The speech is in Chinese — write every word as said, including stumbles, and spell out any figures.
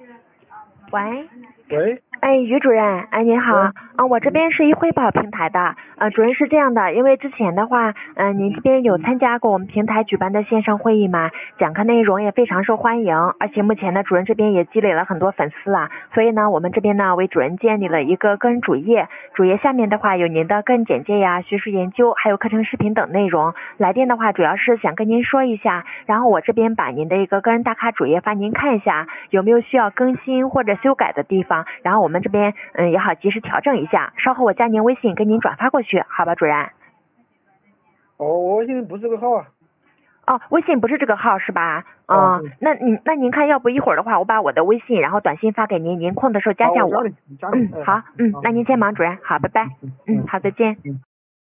喂， 喂， 哎，于主任，哎，您好，啊，我这边是一汇报平台的，呃，主任是这样的，因为之前的话，嗯、呃，您这边有参加过我们平台举办的线上会议嘛，讲课内容也非常受欢迎，而且目前呢，主任这边也积累了很多粉丝啊，所以呢，我们这边呢为主任建立了一个个人主页，主页下面的话有您的个人简介呀、学术研究，还有课程视频等内容。来电的话，主要是想跟您说一下，然后我这边把您的一个个人打卡主页发您看一下，有没有需要更新或者修改的地方，然后我们这边嗯也好及时调整一下。稍后我加您微信给您转发过去，好吧，主任？ 哦，我微信不是这个号啊。 哦，微信不是这个号是吧？ 啊， 哦、 对。 那您那您看，要不一会儿的话，我把我的微信然后短信发给您，您空的时候加好， 下我。 我加你，你加你。 嗯， 哎， 好，嗯， 好， 那您先忙，主任，好，拜拜。 嗯嗯，好，再见。 嗯。